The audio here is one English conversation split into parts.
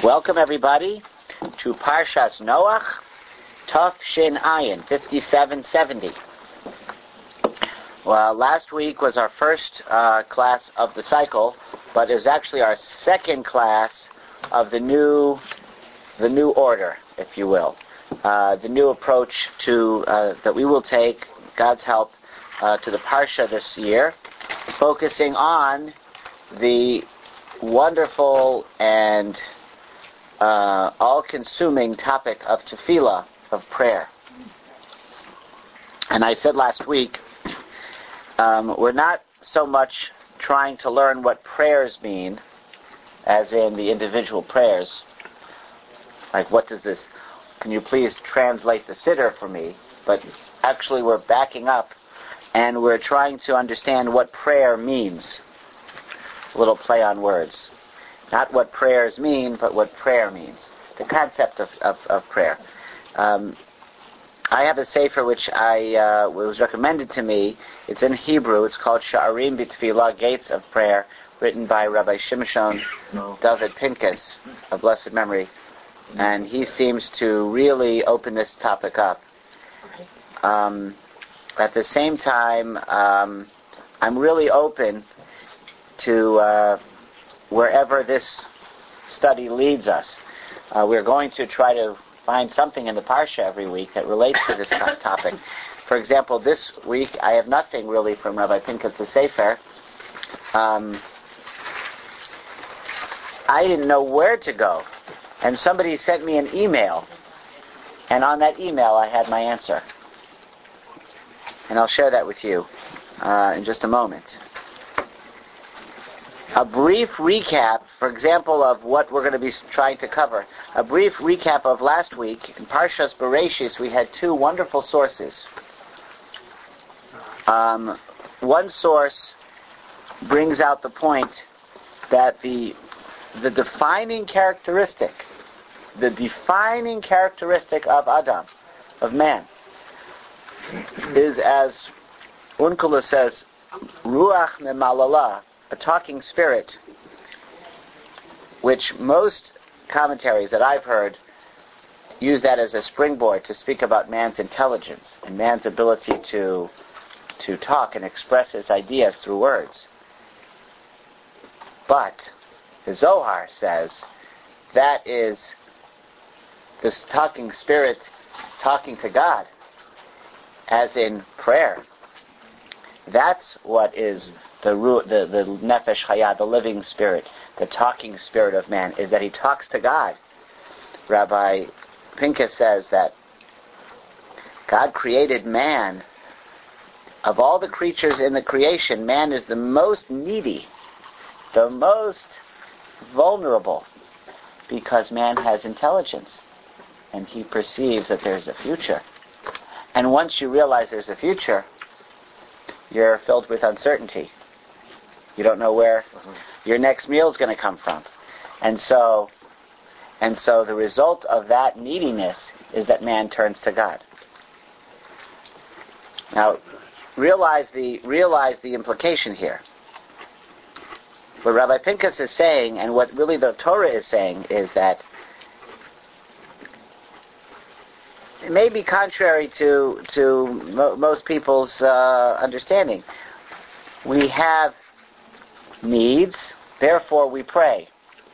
Welcome everybody to Parshas Noach, Tov Shin Ayin, 5770. Well, last week was our first class of the cycle, but it was actually our second class of the new order, if you will. The new approach to that we will take, God's help, to the Parsha this year, focusing on the wonderful and all-consuming topic of tefillah, of prayer. And I said last week, we're not so much trying to learn what prayers mean, as in the individual prayers. Like, what does this, can you please translate the Siddur for me? But actually we're backing up and we're trying to understand what prayer means. A little play on words. Not what prayers mean, but what prayer means. The concept of prayer. I have a sefer which was recommended to me. It's in Hebrew. It's called Sha'arim B'Tfilah, Gates of Prayer, written by Rabbi Shimshon David Pincus, of blessed memory. And he seems to really open this topic up. At the same time, I'm really open to wherever this study leads us. We're going to try to find something in the Parsha every week that relates to this topic. For example, this week I have nothing really from Rabbi Pincus' Sefer. I didn't know where to go. And somebody sent me an email. And on that email I had my answer. And I'll share that with you in just a moment. A brief recap, for example, of what we're going to be trying to cover. A brief recap of last week. In Parshas Bereshis, we had two wonderful sources. One source brings out the point that the defining characteristic of Adam, of man, is, as Unkelus says, Ruach Memalalah, a talking spirit, which most commentaries that I've heard use that as a springboard to speak about man's intelligence and man's ability to talk and express his ideas through words. But the Zohar says that is this talking spirit talking to God, as in prayer. That's what is the nefesh chaya, the living spirit, the talking spirit of man, is that he talks to God. Rabbi Pincus says that God created man. Of all the creatures in the creation, man is the most needy, the most vulnerable, because man has intelligence, and he perceives that there's a future. And once you realize there's a future, you're filled with uncertainty. You don't know where your next meal is going to come from. And so the result of that neediness is that man turns to God. Now, realize the implication here. What Rabbi Pincus is saying, and what really the Torah is saying, is that it may be contrary to most people's understanding. We have needs, therefore we pray.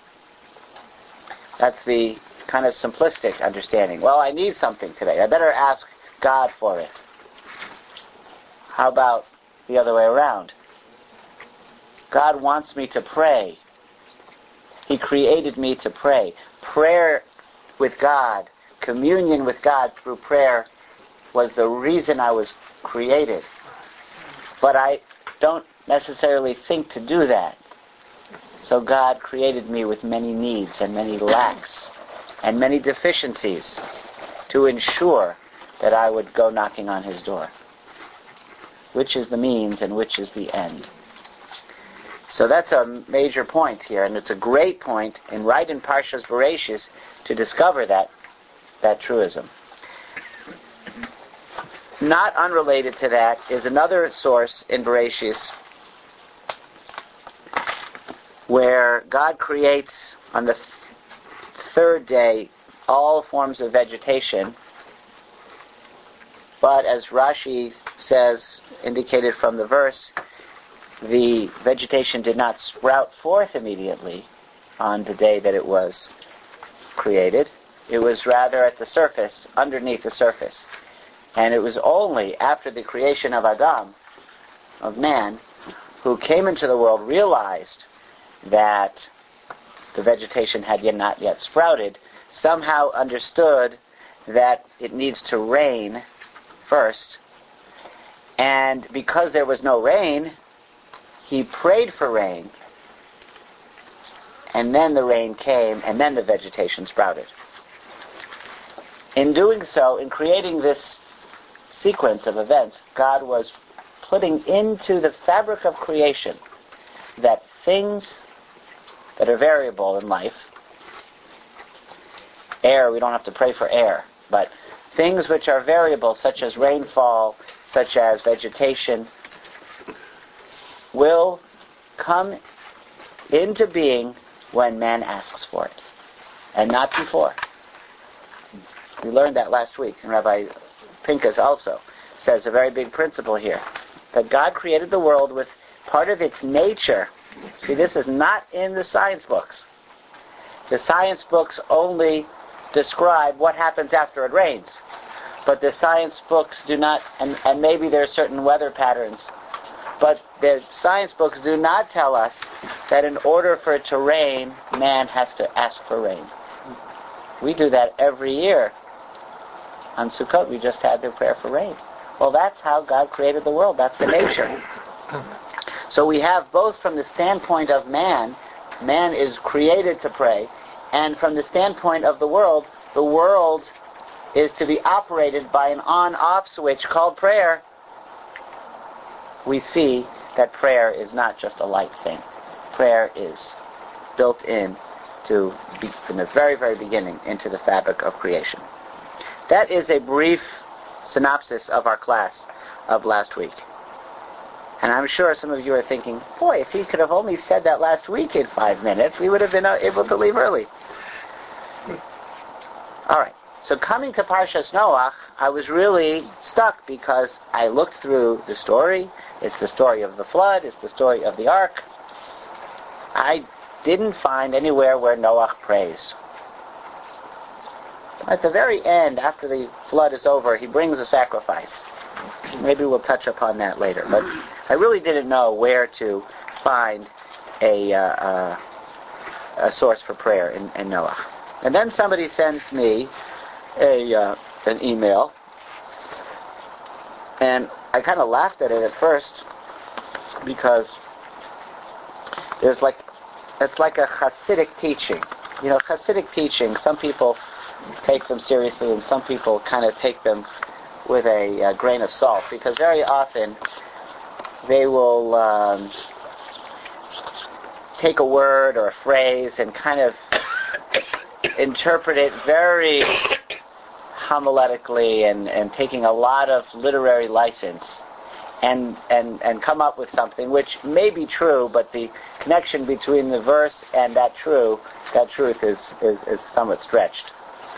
That's the kind of simplistic understanding. Well, I need something today. I better ask God for it. How about the other way around? God wants me to pray. He created me to pray. Prayer with God, communion with God through prayer, was the reason I was created. But I don't necessarily think to do that. So God created me with many needs and many lacks and many deficiencies to ensure that I would go knocking on His door. Which is the means and which is the end. So that's a major point here, and it's a great point right in Parshas Bereshis to discover that truism. Not unrelated to that is another source in Bereshis where God creates on the third day all forms of vegetation. But as Rashi says, indicated from the verse, the vegetation did not sprout forth immediately on the day that it was created. It was rather at the surface, underneath the surface. And it was only after the creation of Adam, of man, who came into the world, realized that the vegetation had not yet sprouted, somehow understood that it needs to rain first. And because there was no rain, he prayed for rain. And then the rain came, and then the vegetation sprouted. In doing so, in creating this sequence of events, God was putting into the fabric of creation that things that are variable in life, air, we don't have to pray for air, but things which are variable, such as rainfall, such as vegetation, will come into being when man asks for it, and not before. We learned that last week, and Rabbi Pinkas also says a very big principle here, that God created the world with part of its nature. See, this is not in the science books. The science books only describe what happens after it rains. But the science books do not, and maybe there are certain weather patterns, but the science books do not tell us that in order for it to rain, man has to ask for rain. We do that every year. On Sukkot, we just had the prayer for rain. Well, that's how God created the world. That's the nature. So we have both from the standpoint of man is created to pray, and from the standpoint of the world is to be operated by an on-off switch called prayer. We see that prayer is not just a light thing. Prayer is built in from the very, very beginning into the fabric of creation. That is a brief synopsis of our class of last week. And I'm sure some of you are thinking, boy, if he could have only said that last week in 5 minutes, we would have been able to leave early. All right. So coming to Parshas Noach, I was really stuck because I looked through the story. It's the story of the flood. It's the story of the ark. I didn't find anywhere where Noach prays. At the very end, after the flood is over, he brings a sacrifice. Maybe we'll touch upon that later. But I really didn't know where to find a source for prayer in Noach. And then somebody sends me an email, and I kind of laughed at it at first because it's like a Hasidic teaching. You know, Hasidic teaching, some people take them seriously and some people kind of take them with a grain of salt, because very often they will take a word or a phrase and kind of interpret it very homiletically and taking a lot of literary license and come up with something which may be true, but the connection between the verse and that truth is somewhat stretched.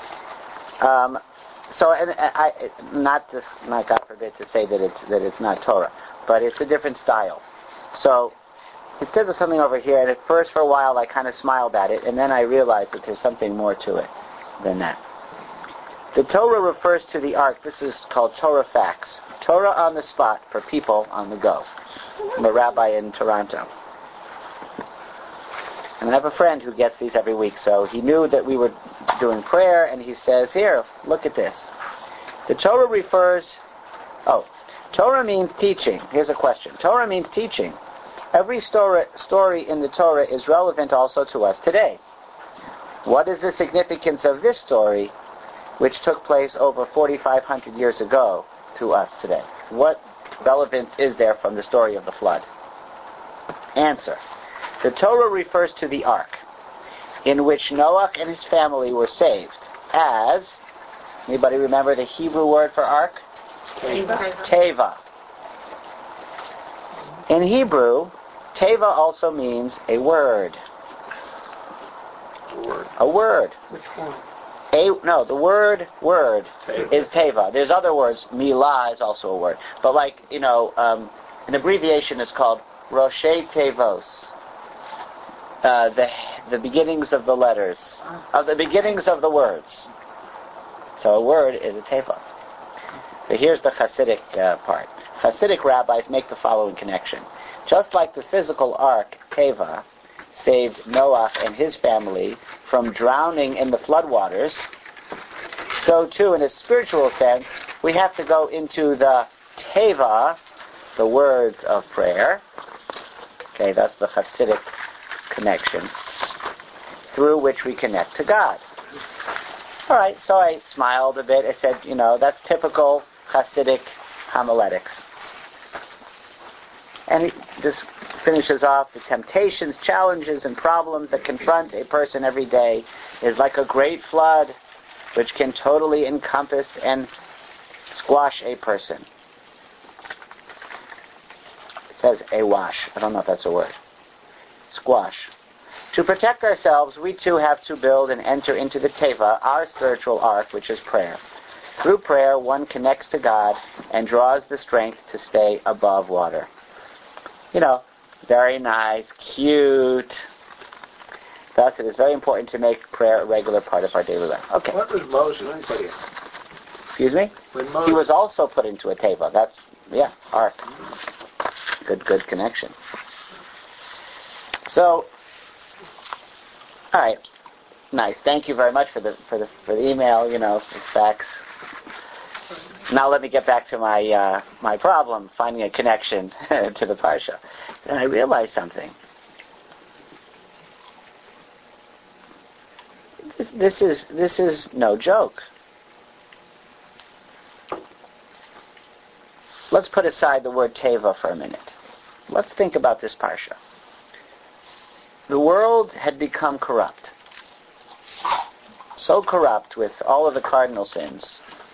So, and I not God forbid to say that it's not Torah, but it's a different style. So it says something over here, and at first for a while I kind of smiled at it, and then I realized that there's something more to it than that. The Torah refers to the ark. This is called Torah Facts. Torah on the spot for people on the go. I'm a rabbi in Toronto. And I have a friend who gets these every week, so he knew that we were doing prayer, and he says, here, look at this. The Torah Torah means teaching. Here's a question. Torah means teaching. Every story in the Torah is relevant also to us today. What is the significance of this story, which took place over 4,500 years ago, to us today? What relevance is there from the story of the flood? Answer. The Torah refers to the ark, in which Noach and his family were saved, as, anybody remember the Hebrew word for ark? Teva. In Hebrew, Teva also means a word. a word? A word. Which one? The word Teva. is teva. There's other words. Milah is also a word. But an abbreviation is called Roshei Tevos. The beginnings of the letters, of the beginnings of the words. So a word is a teva. But here's the Hasidic part. Hasidic rabbis make the following connection. Just like the physical ark, teva, saved Noah and his family from drowning in the floodwaters, so too, in a spiritual sense, we have to go into the teva, the words of prayer. Okay, that's the Hasidic connection, through which we connect to God. All right, so I smiled a bit. I said, that's typical Hasidic homiletics. And this finishes off, the temptations, challenges, and problems that confront a person every day is like a great flood which can totally encompass and squash a person. It says a wash. I don't know if that's a word. Squash. To protect ourselves, we too have to build and enter into the teva, our spiritual ark, which is prayer. Through prayer, one connects to God and draws the strength to stay above water. Very nice, cute. Thus, it is very important to make prayer a regular part of our daily life. Okay. What was Moses put in? Excuse me? He was also put into a teva. That's, ark. Good connection. So, all right, nice. Thank you very much for the email. The facts. Now let me get back to my problem, finding a connection to the parsha. Then I realized something. This is no joke. Let's put aside the word teva for a minute. Let's think about this parsha. The world had become corrupt. So corrupt with all of the cardinal sins.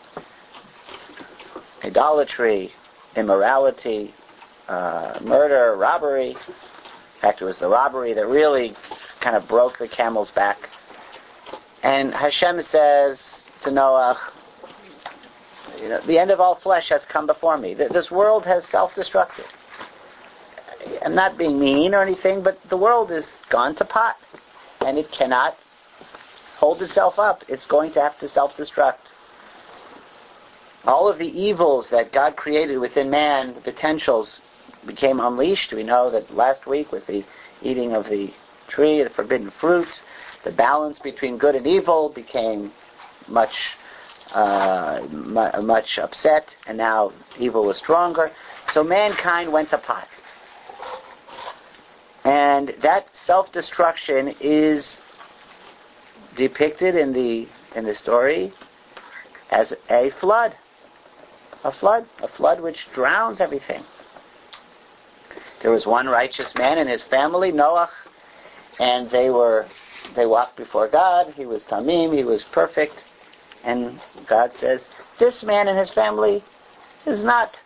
Idolatry, immorality, murder, robbery. In fact, it was the robbery that really kind of broke the camel's back. And Hashem says to Noah, the end of all flesh has come before me. This world has self-destructed. I'm not being mean or anything, but the world has gone to pot, and it cannot hold itself up. It's going to have to self-destruct. All of the evils that God created within man, the potentials, became unleashed. We know that last week with the eating of the tree, the forbidden fruit, the balance between good and evil became much upset, and now evil was stronger. So mankind went to pot. And that self-destruction is depicted in the story as a flood. A flood which drowns everything. There was one righteous man in his family, Noah, and they walked before God. He was tamim, he was perfect, and God says, this man and his family has not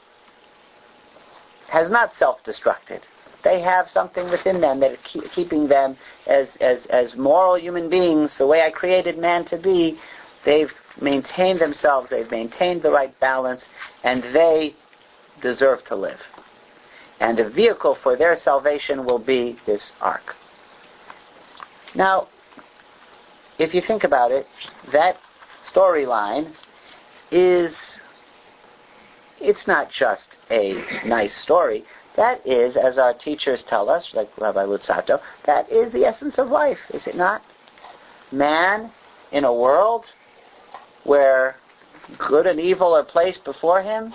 self-destructed. They have something within them that is keeping them as moral human beings, the way I created man to be. They've maintained themselves, they've maintained the right balance, and they deserve to live. And the vehicle for their salvation will be this ark. Now, if you think about it, that storyline it's not just a nice story. That is, as our teachers tell us, like Rabbi Luzzatto, that is the essence of life, is it not? Man in a world where good and evil are placed before him,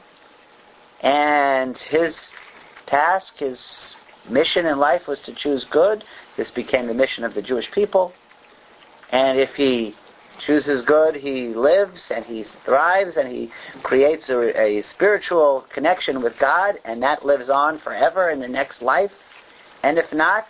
and his task, his mission in life was to choose good. This became the mission of the Jewish people. And if he chooses good, he lives and he thrives and he creates a spiritual connection with God, and that lives on forever in the next life. And if not,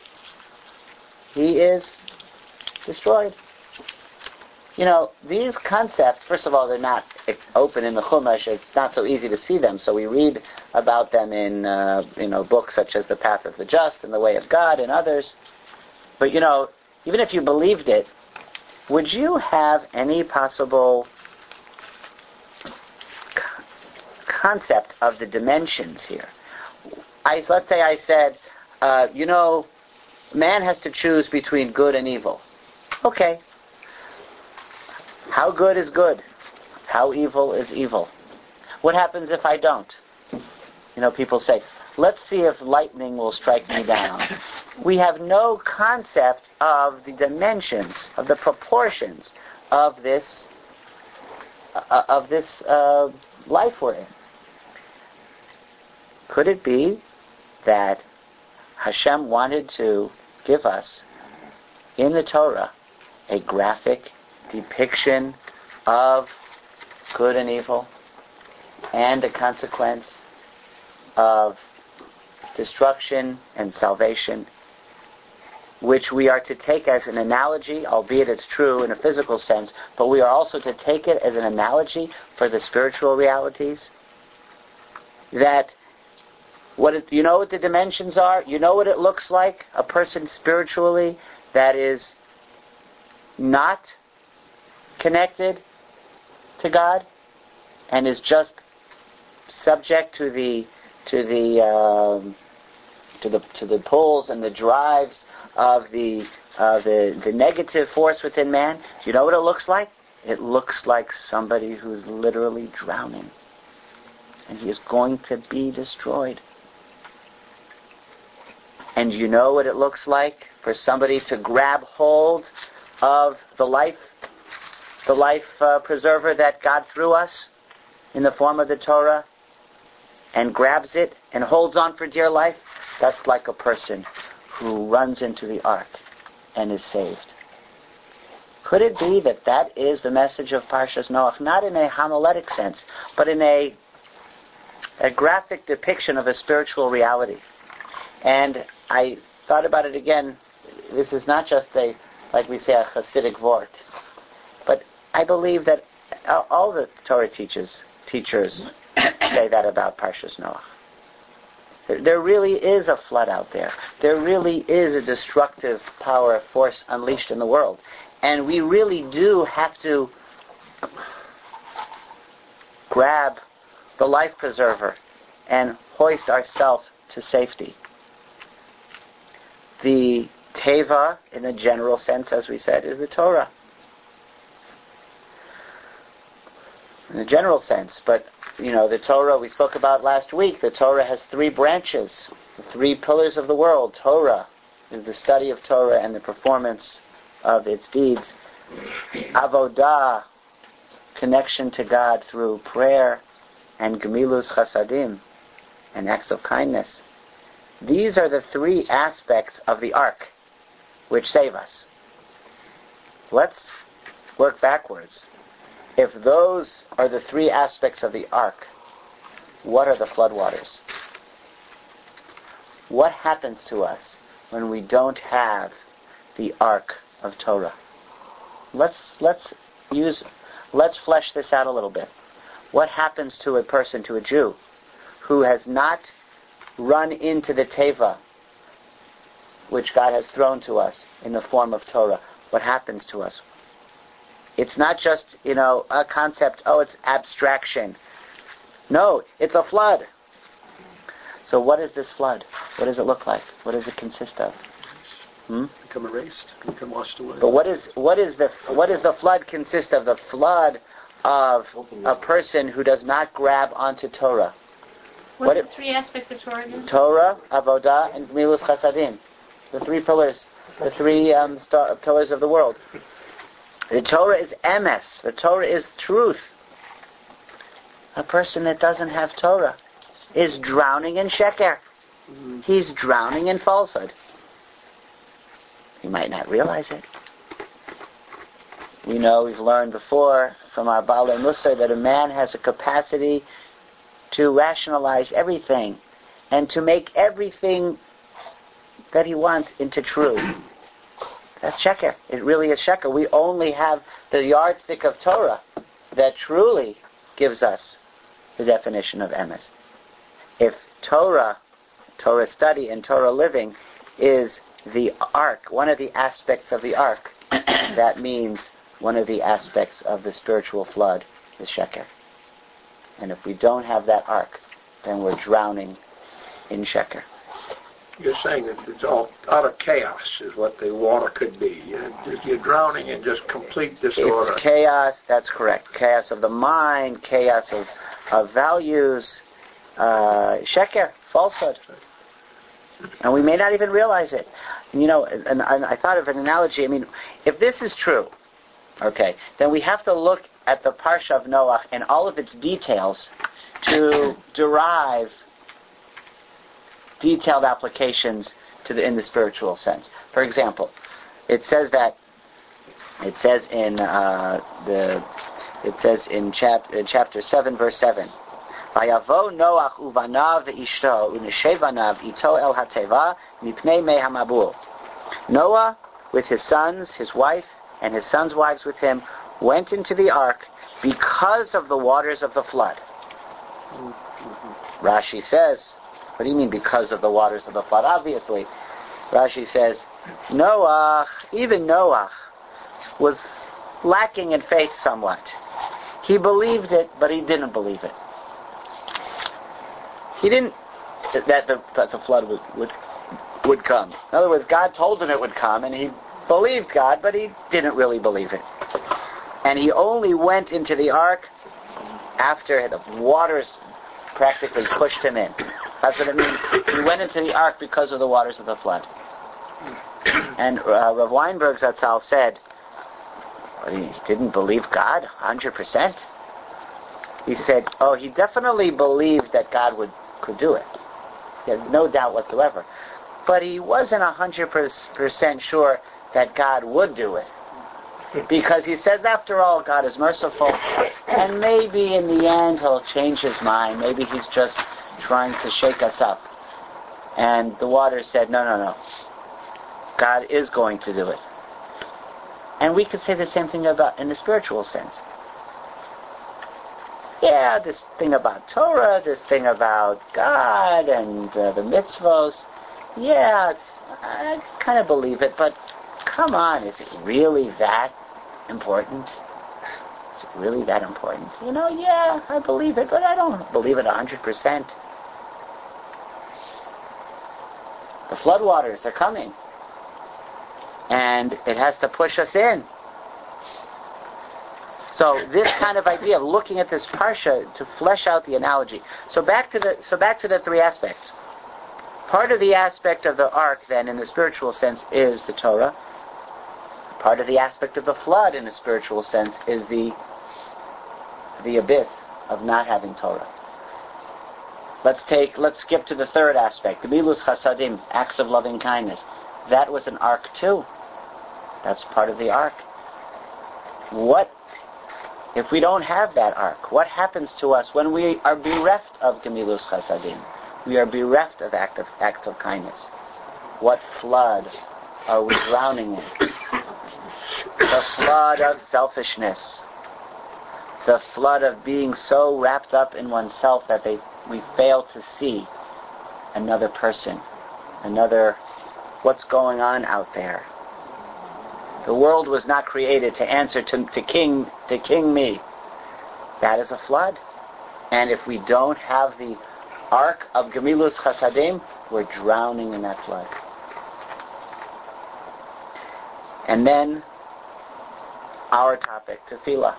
he is destroyed. These concepts, first of all, they're not open in the Chumash. It's not so easy to see them. So we read about them in books such as The Path of the Just and The Way of God and others. But even if you believed it, would you have any possible concept of the dimensions here? Let's say I said, man has to choose between good and evil. Okay. How good is good? How evil is evil? What happens if I don't? People say, let's see if lightning will strike me down. We have no concept of the dimensions, of the proportions of this life we're in. Could it be that Hashem wanted to give us in the Torah a graphic depiction of good and evil and the consequence of destruction and salvation, which we are to take as an analogy, albeit it's true in a physical sense, but we are also to take it as an analogy for the spiritual realities? That you know what the dimensions are? You know what it looks like? A person spiritually that is not connected to God and is just subject to the pulls and the drives of the negative force within man. Do you know what it looks like? It looks like somebody who's literally drowning, and he is going to be destroyed. And you know what it looks like for somebody to grab hold of the life preserver that God threw us in the form of the Torah, and grabs it and holds on for dear life? That's like a person who runs into the ark and is saved. Could it be that that is the message of Parshas Noach, not in a homiletic sense, but in a graphic depiction of a spiritual reality? And I thought about it again. This is not just like we say, a Hasidic vort, but I believe that all the Torah teachers say that about Parshas Noach. There really is a flood out there. There really is a destructive force unleashed in the world. And we really do have to grab the life preserver and hoist ourselves to safety. The Teva, in the general sense, as we said, is the Torah. In the general sense, but the Torah we spoke about last week, the Torah has 3 branches, the 3 pillars of the world. Torah is the study of Torah and the performance of its deeds. Avodah, connection to God through prayer and Gemilus Chasadim, and acts of kindness. These are the 3 aspects of the ark which save us. Let's work backwards. If those are the 3 aspects of the ark, what are the floodwaters? What happens to us when we don't have the ark of Torah? Let's flesh this out a little bit. What happens to a person, to a Jew, who has not run into the Teva, which God has thrown to us in the form of Torah? What happens to us? It's not just, a concept, it's abstraction. No, it's a flood. So what is this flood? What does it look like? What does it consist of? Become erased, become washed away. But what is the flood consist of? The flood of a person who does not grab onto Torah. What are the 3 aspects of Torah again? Torah, Avodah, and Gemilus Chasadim. The 3 pillars, the 3 pillars of the world. The Torah is emes. The Torah is truth. A person that doesn't have Torah is drowning in sheker. He's drowning in falsehood. He might not realize it. We've learned before from our Baalei Mussar that a man has a capacity to rationalize everything and to make everything that he wants into true. That's sheker. It really is sheker. We only have the yardstick of Torah that truly gives us the definition of emes. If Torah study and Torah living is the ark, one of the aspects of the ark, that means one of the aspects of the spiritual flood is sheker. And if we don't have that ark, then we're drowning in sheker. You're saying that it's all out of chaos is what the water could be. You're drowning in just complete disorder. It's chaos, that's correct. Chaos of the mind, chaos of values, sheker, falsehood. And we may not even realize it. And I thought of an analogy. I mean, if this is true, okay, then we have to look at the Parsha of Noach and all of its details to derive detailed applications in the spiritual sense. For example, it says in chapter 7, verse 7. Vayavo Noach uvanav ve'ishto u'neshevanav ito el hateva mipnei mei hamabul. Noah, with his sons, his wife, and his sons' wives with him, went into the ark because of the waters of the flood. Rashi says, what do you mean because of the waters of the flood? Obviously, Rashi says, even Noah was lacking in faith somewhat. He believed it, but he didn't believe it. He didn't that the flood would come. In other words, God told him it would come, and he believed God, but he didn't really believe it. And he only went into the ark after the waters practically pushed him in. That's what it means. He went into the ark because of the waters of the flood. And Rav Weinberg Zatzal said, he didn't believe God 100%. He said, he definitely believed that God could do it. He had no doubt whatsoever. But he wasn't 100% sure that God would do it. Because he says, after all, God is merciful, and maybe in the end he'll change his mind. Maybe he's just trying to shake us up. And the water said, no. God is going to do it. And we could say the same thing about in the spiritual sense. Yeah, this thing about Torah, this thing about God and the mitzvos, I kind of believe it, but come on, is it really that important? Is it really that important? I believe it, but I don't believe it 100%. The floodwaters are coming, and it has to push us in. So this kind of idea of looking at this parsha to flesh out the analogy. So back to the three aspects. Part of the aspect of the ark, then, in the spiritual sense, is the Torah. Part of the aspect of the flood, in the spiritual sense, is the abyss of not having Torah. Let's skip to the third aspect, the Milus Chasadim, acts of loving kindness. That was an ark too. That's part of the ark. What if we don't have that ark? What happens to us when we are bereft of Gemilus Chasadim? We are bereft of acts of kindness. What flood are we drowning in? The flood of selfishness. The flood of being so wrapped up in oneself that we fail to see another person, what's going on out there. The world was not created to answer to king me. That is a flood. And if we don't have the ark of Gemilus Chasadim, we're drowning in that flood. And then our topic, tefillah.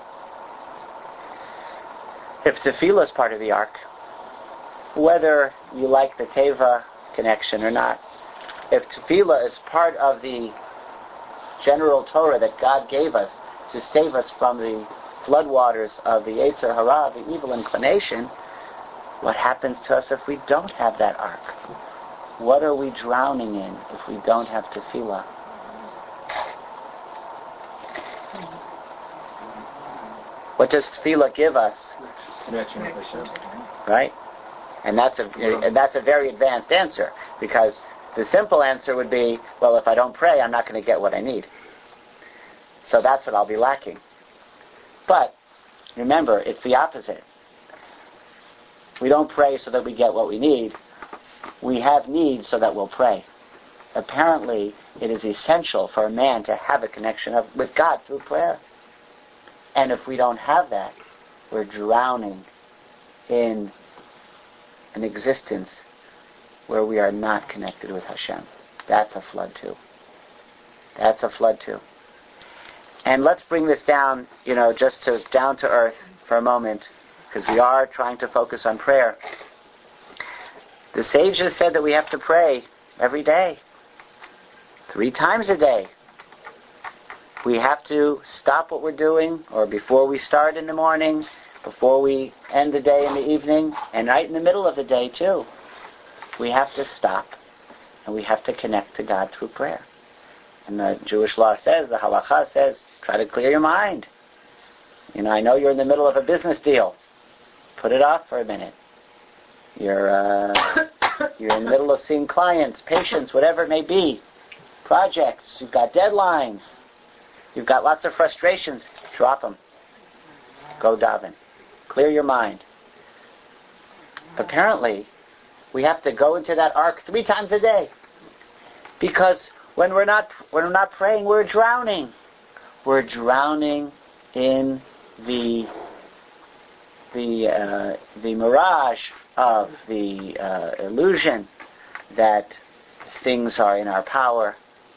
If tefillah is part of the ark, whether you like the Teva connection or not, if tefillah is part of the general Torah that God gave us to save us from the floodwaters of the Yetzer Hara, the evil inclination, what happens to us if we don't have that ark? What are we drowning in if we don't have tefillah? What does tefillah give us? Connection with Hashem. Right? And that's a very advanced answer, because the simple answer would be, well, if I don't pray, I'm not going to get what I need. So that's what I'll be lacking. But remember, it's the opposite. We don't pray so that we get what we need. We have needs so that we'll pray. apparently it is essential for a man to have a connection with God through prayer. And if we don't have that, we're drowning in an existence where we are not connected with Hashem. That's a flood too. That's a flood too. And let's bring this down, just down to earth for a moment, because we are trying to focus on prayer. The sages said that we have to pray every day, 3 times a day. We have to stop what we're doing, or before we start in the morning, before we end the day in the evening, and right in the middle of the day too. We have to stop, and we have to connect to God through prayer. And the Jewish law says, the halacha says, try to clear your mind. I know you're in the middle of a business deal. Put it off for a minute. You're in the middle of seeing clients, patients, whatever it may be, projects. You've got deadlines. You've got lots of frustrations. Drop them. Go daven. Clear your mind. Apparently, we have to go into that ark 3 times a day, because when we're not praying, we're drowning. We're drowning in the mirage of the illusion that things are in our power.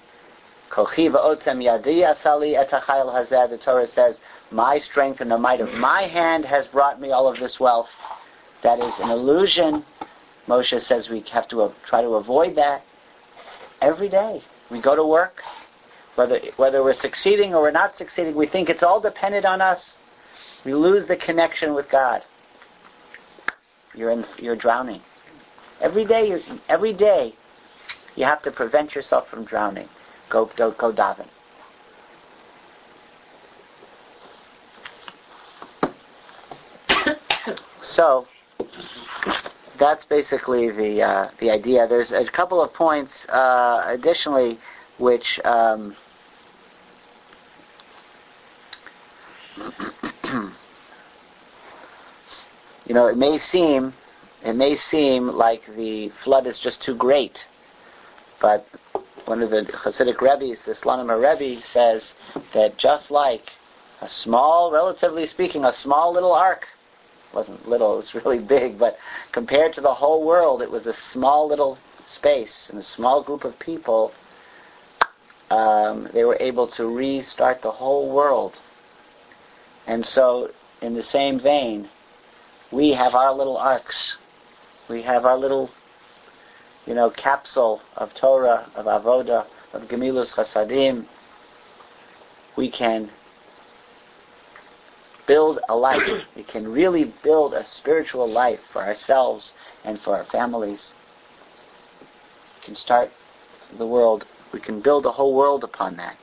The Torah says, my strength and the might of my hand has brought me all of this wealth. That is an illusion. Moshe says we have to try to avoid that every day. We go to work, whether we're succeeding or we're not succeeding, we think it's all dependent on us. We lose the connection with God. You're drowning. Every day you have to prevent yourself from drowning. Go daven. So that's basically the idea. There's a couple of points additionally which it may seem like the flood is just too great, but one of the Hasidic Rebbes, the Slonimer Rebbe, says that just like a small, relatively speaking, a small little ark, wasn't little, it was really big, but compared to the whole world, it was a small little space and a small group of people. They were able to restart the whole world. And so, in the same vein, we have our little arks. We have our little, capsule of Torah, of Avodah, of Gemilus Chasadim. We can build a life. We can really build a spiritual life for ourselves and for our families. We can start the world. We can build the whole world upon that.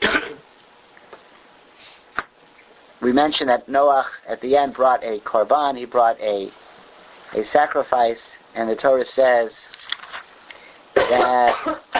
We mentioned that Noach at the end brought a korban. He brought a sacrifice, and the Torah says that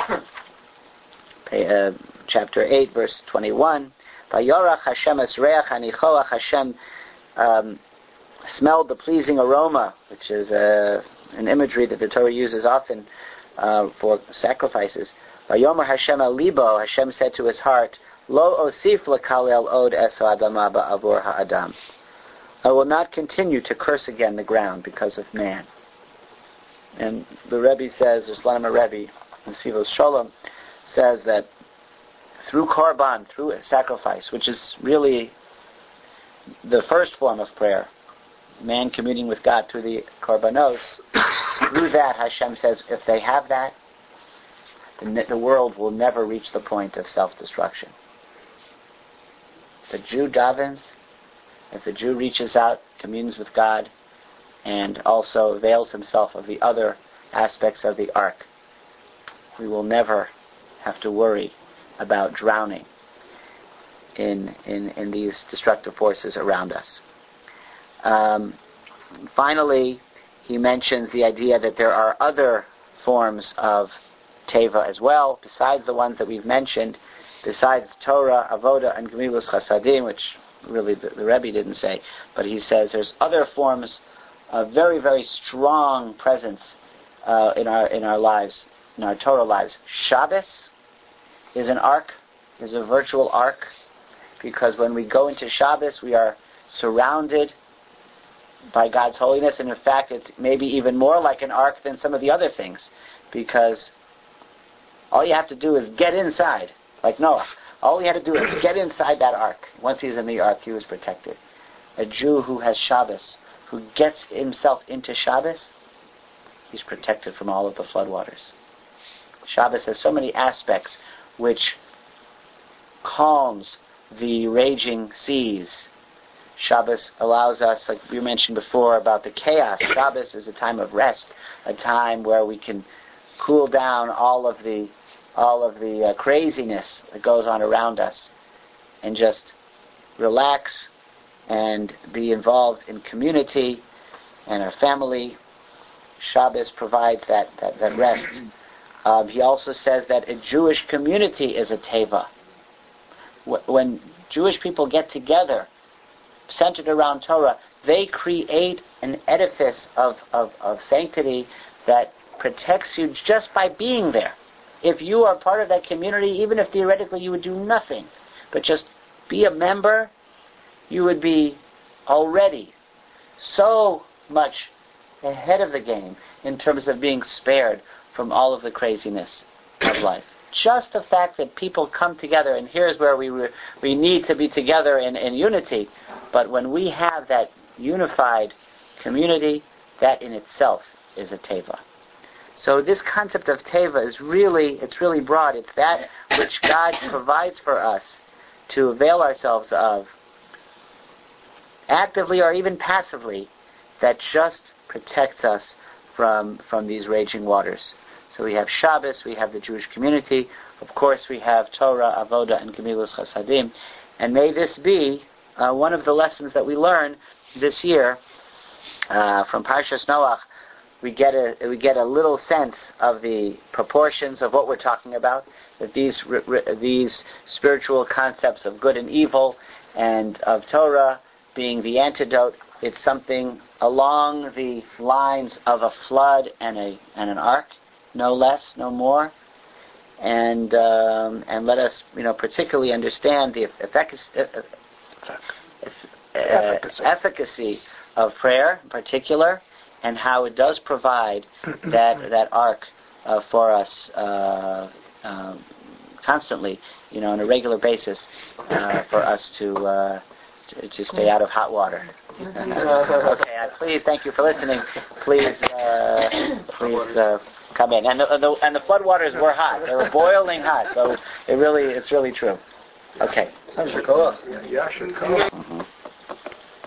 chapter 8, verse 21. Vayorach Hashem esreach hanichoach. Hashem smelled the pleasing aroma, which is an imagery that the Torah uses often for sacrifices. Vayomer Hashem al libo. Hashem said to his heart, Lo osif lekalel od es ha'adama ba'avur ha'adam. I will not continue to curse again the ground because of man. And the Rebbe says, the Slonimer Rebbe, in Sivos Shalom, says that through korban, through a sacrifice, which is really the first form of prayer, man communing with God through the korbanos, through that Hashem says, if they have that, the world will never reach the point of self-destruction. The Jew davens, if the Jew reaches out, communes with God, and also avails himself of the other aspects of the ark, we will never have to worry about drowning in these destructive forces around us. Finally, he mentions the idea that there are other forms of teva as well, besides the ones that we've mentioned, besides Torah, Avodah, and Gemilus Chasadim, which really the Rebbe didn't say, but he says there's other forms of very, very strong presence in our lives. in our Torah lives. Shabbos is an ark, is a virtual ark, because when we go into Shabbos, we are surrounded by God's holiness, and in fact, it's maybe even more like an ark than some of the other things, because all you have to do is get inside, like Noah. All he had to do is get inside that ark. Once he's in the ark, he was protected. A Jew who has Shabbos, who gets himself into Shabbos, he's protected from all of the floodwaters. Shabbos has so many aspects which calms the raging seas. Shabbos allows us, like you mentioned before about the chaos, Shabbos is a time of rest, a time where we can cool down all of the craziness that goes on around us and just relax and be involved in community and our family. Shabbos provides that rest. He also says that a Jewish community is a teva. When Jewish people get together, centered around Torah, they create an edifice of sanctity that protects you just by being there. If you are part of that community, even if theoretically you would do nothing, but just be a member, you would be already so much ahead of the game in terms of being spared from all of the craziness of life. Just the fact that people come together, and here's where we need to be together in unity, but when we have that unified community, that in itself is a teva. So this concept of teva is really broad. It's that which God provides for us to avail ourselves of, actively or even passively, that just protects us from these raging waters. So we have Shabbos, we have the Jewish community, of course we have Torah, Avoda, and Gemilus Chasadim. And may this be one of the lessons that we learn this year from Parshas Noach. We get a little sense of the proportions of what we're talking about, that these spiritual concepts of good and evil and of Torah being the antidote, it's something along the lines of a flood and an ark, no less, no more, and let us, particularly understand the efficacy of prayer in particular, and how it does provide that ark for us constantly, on a regular basis, for us to stay out of hot water. Okay, please, thank you for listening. Please come in. And the floodwaters were hot; they were boiling hot. So it's really true. Okay. Yeah, should come.